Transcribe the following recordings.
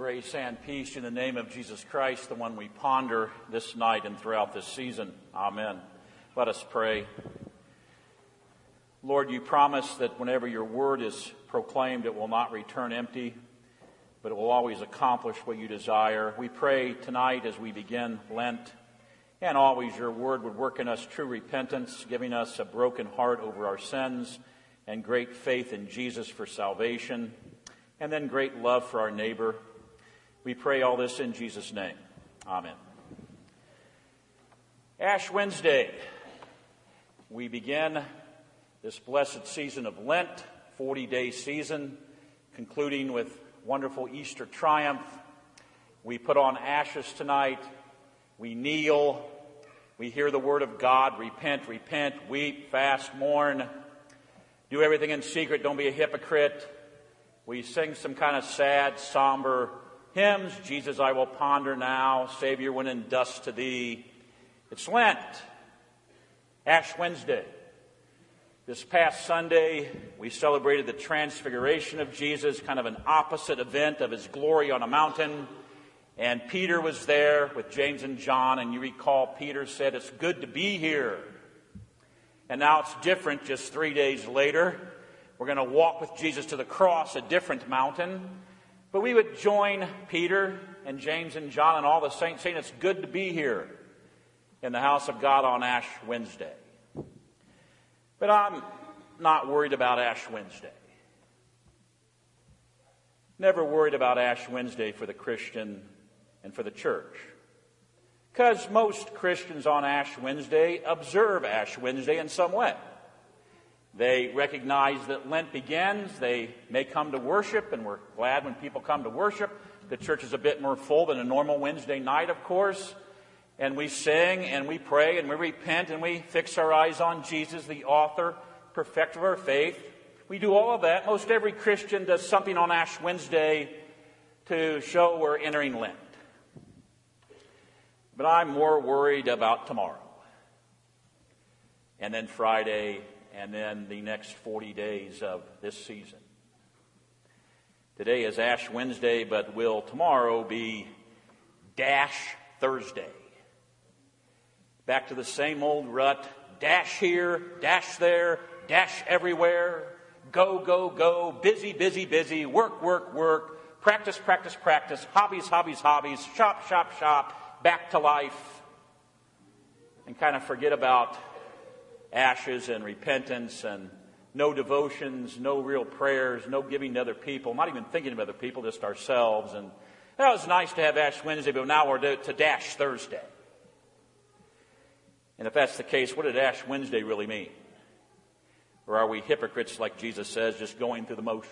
Grace and peace in the name of Jesus Christ, the one we ponder this night and throughout this season. Amen. Let us pray. Lord, you promise that whenever your word is proclaimed, it will not return empty, but it will always accomplish what you desire. We pray tonight as we begin Lent, and always your word would work in us true repentance, giving us a broken heart over our sins and great faith in Jesus for salvation, and then great love for our neighbor. We pray all this in Jesus' name. Amen. Ash Wednesday. We begin this blessed season of Lent, 40-day season, concluding with wonderful Easter triumph. We put on ashes tonight. We kneel. We hear the word of God. Repent, repent, weep, fast, mourn. Do everything in secret. Don't be a hypocrite. We sing some kind of sad, somber hymns. Jesus, I will ponder now. Savior, when in dust to thee. It's Lent. Ash Wednesday. This past Sunday, we celebrated the transfiguration of Jesus, kind of an opposite event of his glory on a mountain. And Peter was there with James and John, and you recall Peter said, it's good to be here. And now it's different just 3 days later. We're going to walk with Jesus to the cross, a different mountain. But we would join Peter and James and John and all the saints saying it's good to be here in the house of God on Ash Wednesday. But I'm not worried about Ash Wednesday. Never worried about Ash Wednesday for the Christian and for the church. Because most Christians on Ash Wednesday observe Ash Wednesday in some way. They recognize that Lent begins. They may come to worship, and we're glad when people come to worship. The church is a bit more full than a normal Wednesday night, of course. And we sing, and we pray, and we repent, and we fix our eyes on Jesus, the author, perfecter of our faith. We do all of that. Most every Christian does something on Ash Wednesday to show we're entering Lent. But I'm more worried about tomorrow. And then Friday, and then the next 40 days of this season. Today is Ash Wednesday, but will tomorrow be Dash Thursday? Back to the same old rut. Dash here, dash there, dash everywhere. Go, go, go. Busy, busy, busy. Work, work, work. Practice, practice, practice. Hobbies, hobbies, hobbies. Shop, shop, shop. Back to life. And kind of forget about ashes and repentance and no devotions, no real prayers, no giving to other people, not even thinking of other people, just ourselves. And that was nice to have Ash Wednesday, but now we're to Dash Thursday. And if that's the case, what did Ash Wednesday really mean? Or are we hypocrites, like Jesus says, just going through the motions?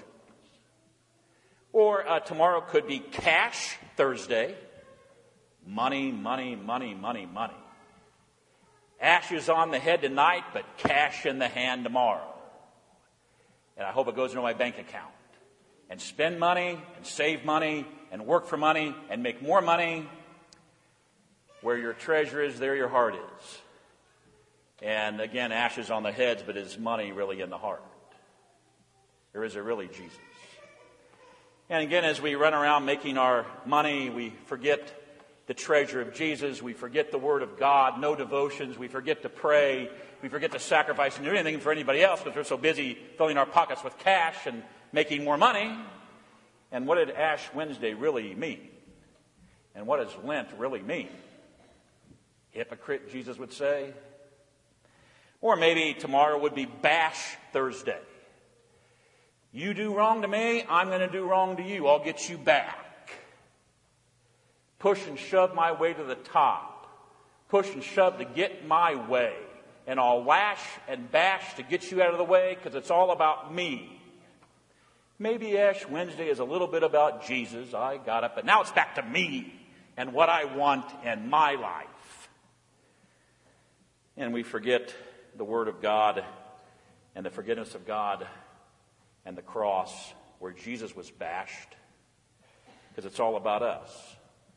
Or tomorrow could be Cash Thursday. Money, money, money, money, money. Ashes on the head tonight, but cash in the hand tomorrow. And I hope it goes into my bank account. And spend money, and save money, and work for money, and make more money. Where your treasure is, there your heart is. And again, ashes on the heads, but is money really in the heart? Or is it really Jesus? And again, as we run around making our money, we forget the treasure of Jesus. We forget the Word of God, no devotions. We forget to pray. We forget to sacrifice and do anything for anybody else because we're so busy filling our pockets with cash and making more money. And what did Ash Wednesday really mean? And what does Lent really mean? Hypocrite, Jesus would say. Or maybe tomorrow would be Bash Thursday. You do wrong to me, I'm going to do wrong to you. I'll get you back. Push and shove my way to the top. Push and shove to get my way. And I'll lash and bash to get you out of the way because it's all about me. Maybe Ash Wednesday is a little bit about Jesus. I got it, but now it's back to me and what I want in my life. And we forget the Word of God and the forgiveness of God and the cross where Jesus was bashed because it's all about us.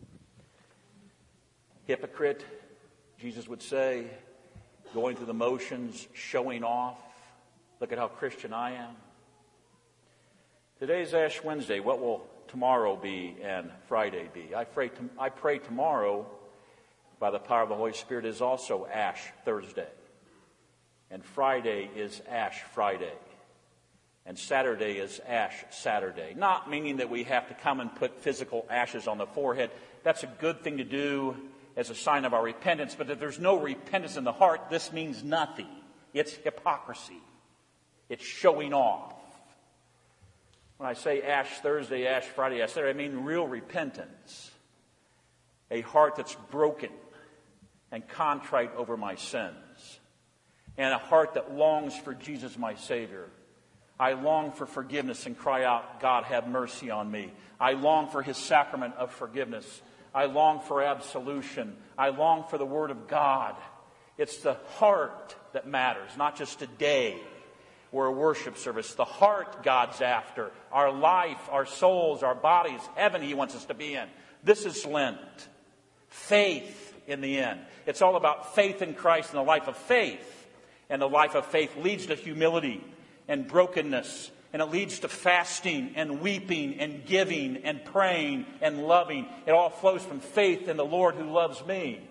Hypocrite, Jesus would say, going through the motions, showing off. Look at how Christian I am. Today's Ash Wednesday. What will tomorrow be and Friday be? I pray tomorrow, by the power of the Holy Spirit, is also Ash Thursday. And Friday is Ash Friday. And Saturday is Ash Saturday. Not meaning that we have to come and put physical ashes on the forehead. That's a good thing to do as a sign of our repentance. But if there's no repentance in the heart, this means nothing. It's hypocrisy. It's showing off. When I say Ash Thursday, Ash Friday, I mean real repentance. A heart that's broken and contrite over my sins. And a heart that longs for Jesus, my Savior. I long for forgiveness and cry out, God, have mercy on me. I long for His sacrament of forgiveness. I long for absolution. I long for the Word of God. It's the heart that matters, not just a day or a worship service. The heart God's after. Our life, our souls, our bodies, heaven He wants us to be in. This is Lent. Faith in the end. It's all about faith in Christ and the life of faith. And the life of faith leads to humility and brokenness. And it leads to fasting and weeping and giving and praying and loving. It all flows from faith in the Lord who loves me.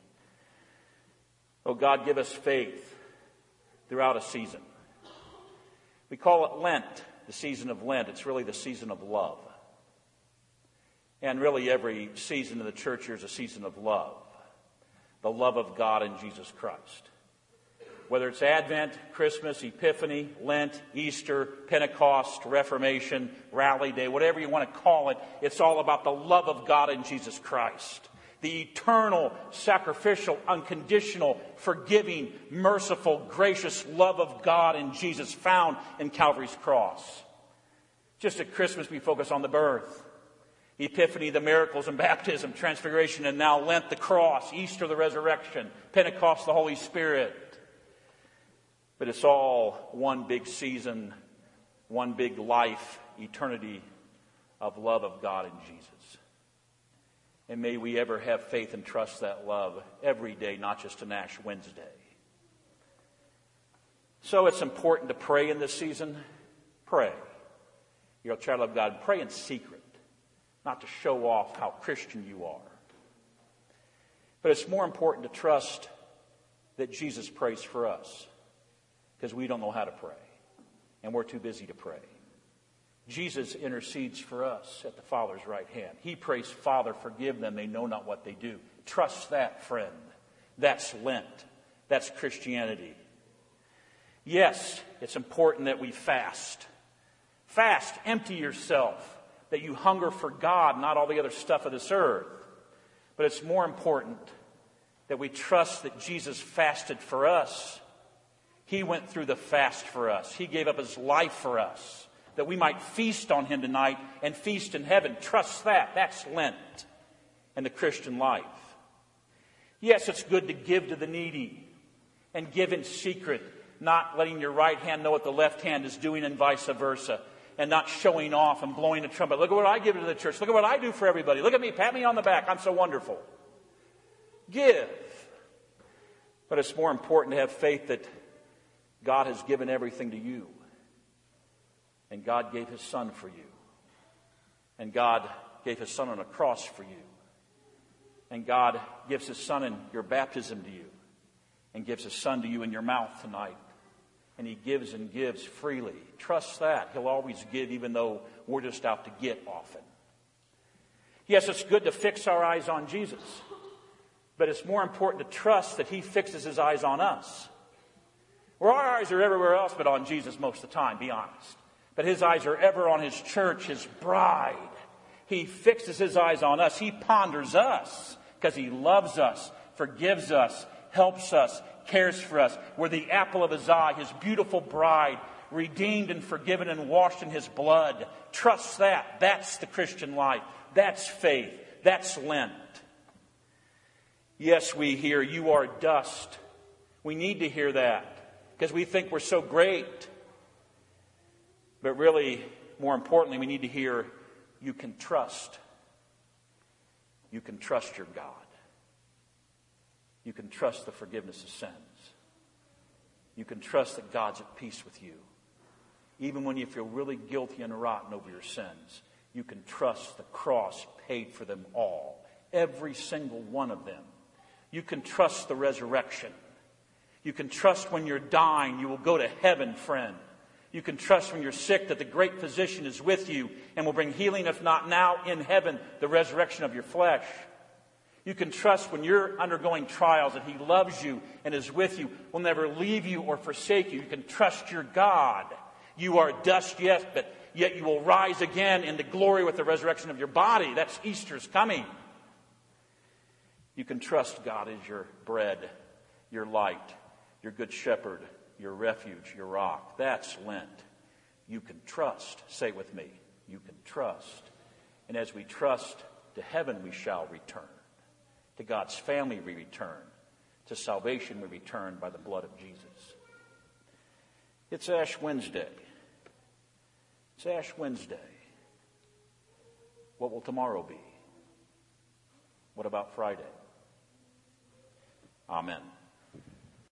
Oh, God, give us faith throughout a season. We call it Lent, the season of Lent. It's really the season of love. And really every season in the church here is a season of love. The love of God in Jesus Christ. Whether it's Advent, Christmas, Epiphany, Lent, Easter, Pentecost, Reformation, Rally Day, whatever you want to call it, it's all about the love of God in Jesus Christ. The eternal, sacrificial, unconditional, forgiving, merciful, gracious love of God in Jesus found in Calvary's cross. Just at Christmas we focus on the birth. Epiphany, the miracles and baptism, transfiguration, and now Lent, the cross, Easter, the resurrection, Pentecost, the Holy Spirit. But it's all one big season, one big life, eternity of love of God in Jesus. And may we ever have faith and trust that love every day, not just an Ash Wednesday. So it's important to pray in this season. Pray. You're a child of God. Pray in secret, not to show off how Christian you are. But it's more important to trust that Jesus prays for us, because we don't know how to pray, and we're too busy to pray. Jesus intercedes for us at the Father's right hand. He prays, Father, forgive them, they know not what they do. Trust that, friend. That's Lent. That's Christianity. Yes, it's important that we fast. Fast, empty yourself, that you hunger for God, not all the other stuff of this earth. But it's more important that we trust that Jesus fasted for us. He went through the fast for us. He gave up His life for us, that we might feast on Him tonight and feast in heaven. Trust that. That's Lent and the Christian life. Yes, it's good to give to the needy and give in secret, not letting your right hand know what the left hand is doing and vice versa, and not showing off and blowing a trumpet. Look at what I give to the church. Look at what I do for everybody. Look at me. Pat me on the back. I'm so wonderful. Give. But it's more important to have faith that God has given everything to you. And God gave His Son for you. And God gave His Son on a cross for you. And God gives His Son in your baptism to you. And gives His Son to you in your mouth tonight. And He gives and gives freely. Trust that. He'll always give, even though we're just out to get often. Yes, it's good to fix our eyes on Jesus. But it's more important to trust that He fixes His eyes on us. Well, our eyes are everywhere else but on Jesus most of the time, be honest. But His eyes are ever on His church, His bride. He fixes His eyes on us. He ponders us because He loves us, forgives us, helps us, cares for us. We're the apple of His eye, His beautiful bride, redeemed and forgiven and washed in His blood. Trust that. That's the Christian life. That's faith. That's Lent. Yes, we hear, you are dust. We need to hear that because we think we're so great. But really, more importantly, we need to hear, you can trust. You can trust your God. You can trust the forgiveness of sins. You can trust that God's at peace with you. Even when you feel really guilty and rotten over your sins, you can trust the cross paid for them all. Every single one of them. You can trust the resurrection. You can trust when you're dying, you will go to heaven, friend. You can trust when you're sick that the great physician is with you and will bring healing, if not now, in heaven, the resurrection of your flesh. You can trust when you're undergoing trials that He loves you and is with you, will never leave you or forsake you. You can trust your God. You are dust, yes, but yet you will rise again into glory with the resurrection of your body. That's Easter's coming. You can trust God as your bread, your light, your good shepherd, your refuge, your rock. That's Lent. You can trust. Say it with me. You can trust. And as we trust, to heaven we shall return. To God's family we return. To salvation we return by the blood of Jesus. It's Ash Wednesday. It's Ash Wednesday. What will tomorrow be? What about Friday? Amen.